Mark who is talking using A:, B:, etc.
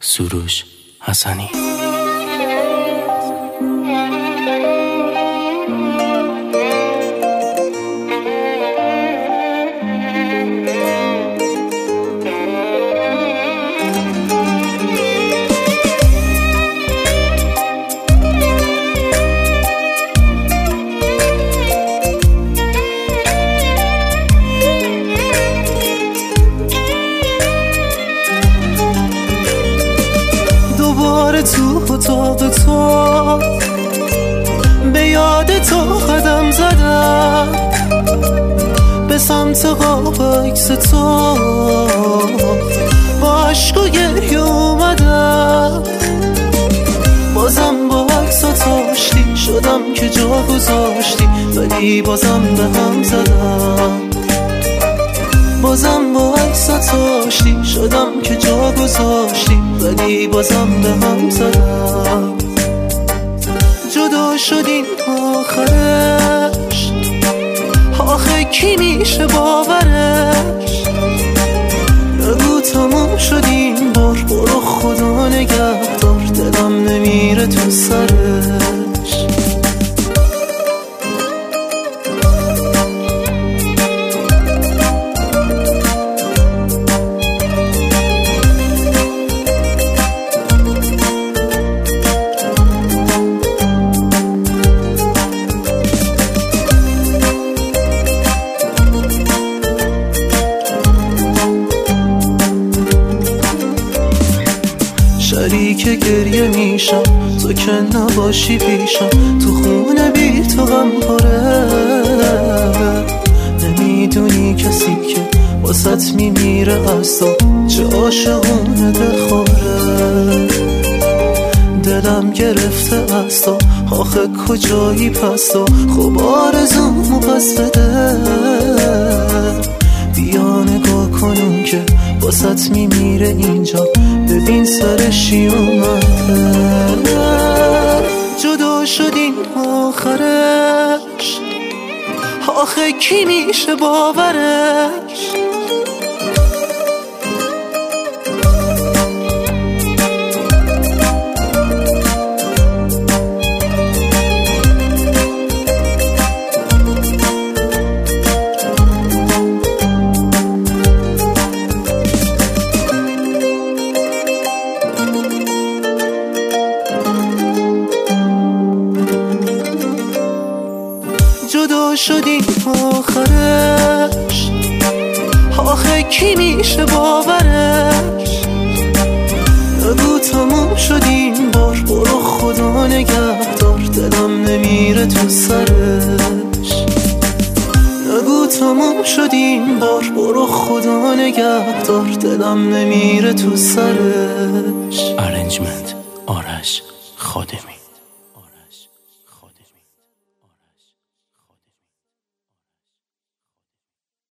A: سروش حسنی.
B: تو اتاق تو به یاد تو قدم زدم، به سمت قاب عکس تو با عشق و گریه اومدم. بازم با عکسات آشتی شدم که جا گذاشتی، ولی بازم به هم زدم. بازم با عکسات آشتی شدم که جا گذاشتی، ولی بازم به هم زدم. جدا شدیم آخرش، آخه کی میشه باورش؟ نگو تمام شدیم بار، برو خدا نگهدار، دلم نمیره تو سرش. شریک گریه میشم تو که نباشی پیشم، تو خونه بی تو غم پره. نمیدونی کسی که واسط میمیره از تو چه عاشقونه دلخوره. دلم گرفته از تو آخه کجایی پس تو، خب آرزومو پس بده. بیا نگاه کنون که واسط میمیره اینجا، ببین سرشی اومده. جدا شدیم آخرش، آخه کی میشه باورش؟ جدا شدیم آخرش، آخه کی میشه باورش؟ نگو تمام شدیم بار، برو خدا نگهدار، دلم نمیره تو سرش. نگو تمام شدیم بار، برو خدا نگهدار، دلم نمیره تو سرش.
A: ارنجمنت آرش خادمی.